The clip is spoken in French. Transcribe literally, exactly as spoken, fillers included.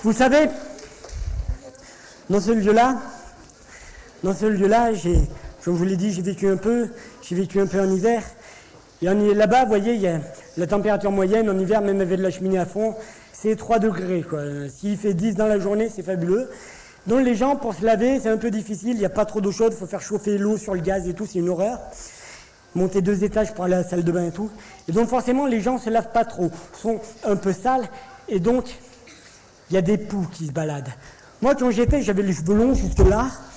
Vous savez, dans ce lieu-là, dans ce lieu-là, j'ai, comme je vous l'ai dit, j'ai vécu un peu, j'ai vécu un peu en hiver. Et on est là-bas, vous voyez, il y a la température moyenne en hiver, même avec de la cheminée à fond, c'est trois degrés, quoi. S'il fait dix dans la journée, c'est fabuleux. Donc les gens, pour se laver, c'est un peu difficile, il n'y a pas trop d'eau chaude, il faut faire chauffer l'eau sur le gaz et tout, c'est une horreur. Monter deux étages pour aller à la salle de bain et tout. Et donc forcément, les gens se lavent pas trop, sont un peu sales, et donc il y a des poux qui se baladent. Moi, quand j'étais, j'avais les cheveux longs jusque là,